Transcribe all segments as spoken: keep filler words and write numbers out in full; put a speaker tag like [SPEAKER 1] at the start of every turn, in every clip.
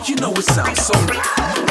[SPEAKER 1] You know it sounds so right.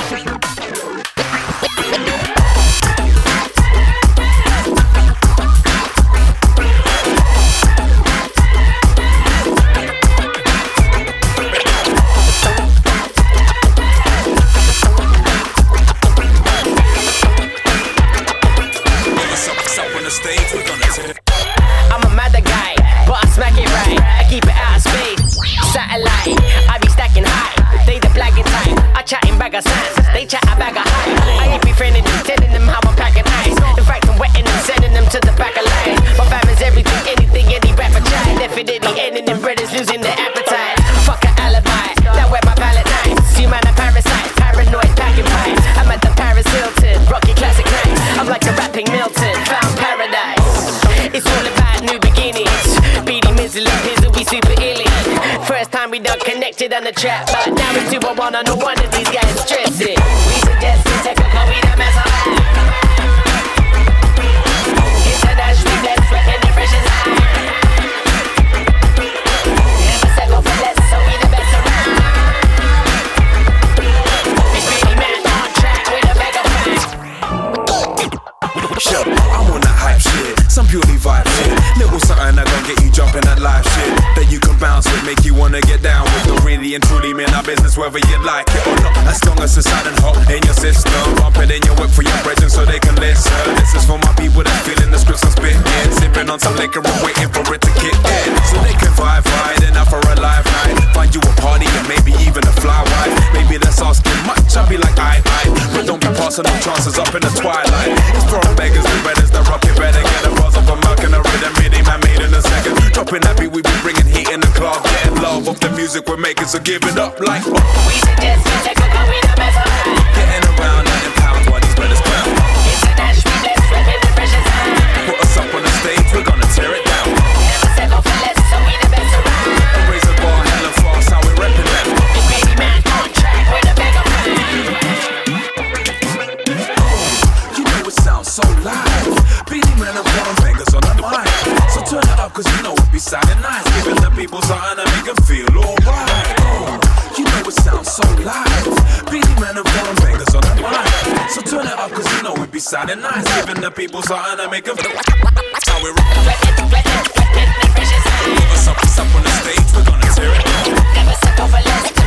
[SPEAKER 2] I'm a mother guy, but I smack it right. I keep it out of space. Satellite, I be stacking high. They the black and tight. I chatting bag of signs. They chat a bag of high. I ain't befriending them, telling them how I'm packing ice. In fact, I'm wetting them, sending them to the back of line. My fam is everything, anything, any rapper try. Definitely ending them brothers losing their appetite. Fuck an alibi, that where my palette nights. See man, a parasite, paranoid packing pipes. I'm at the Paris Hilton, Rocky Classic nights. I'm like a rapping Milton, found paradise. It's all about new beginnings. Beating miserly, pizzle, we super illy. First time we done connected on the trap, but now it's two on one on the one of these guys stressing. We suggest we take a call, we don't mess around. Internationally blessed, sweating the freshest high. Never settle for less, so we the best around. It's really man on track with a mega fight.
[SPEAKER 1] Yo, I'm on that hype shit, some purely vibe shit. Little something that gon' get you jumping that live shit that you can bounce with, make you wanna get down with. Don't really and truly mean our business whether you like it or not. As long as it's sounding hot in your system, bump it in your whip for your brethren so they can listen. This is for my people that's feeling the scripts I'm spitting, sipping on some liquor and waiting for it to kick in, so they can vibe right enough for a live night. Find you a party and maybe even a fly wife. Maybe that's asking much, I'll be like aye aye, but don't be passing no chances up in the twilight. It's from beggars and brothers that rock it better. Get a buzz up a milk and a rhythm, midi man made in a second. Dropping that beat, we be bringing heat in the club. Getting love off the music we're making, so give it up like oh.
[SPEAKER 2] We suggest we take a call, we don't mess around.
[SPEAKER 1] Getting around nothing pounds while these brothers pound.
[SPEAKER 2] Internationally blessed, sweating the freshest high.
[SPEAKER 1] Put us up on the stage, we're gonna tear it down.
[SPEAKER 2] Never settle for less, so we the best around.
[SPEAKER 1] And raise the bar hella fast, how we reppin' them.
[SPEAKER 2] It's baby man on track with a mega fight.
[SPEAKER 1] You know it sounds so live. Beanie man and one bangers on the mic. So turn it up cause you know it be sounding nice. Giving the people something to make them feel alright. Oh, you know it sounds so live. Beanie man and one bangers on the mic. So turn it up cause you know it be sounding nice. Giving the people something to make them feel how we rock. Put us up, us up on the stage, we're gonna tear it down.
[SPEAKER 2] Never settle for less.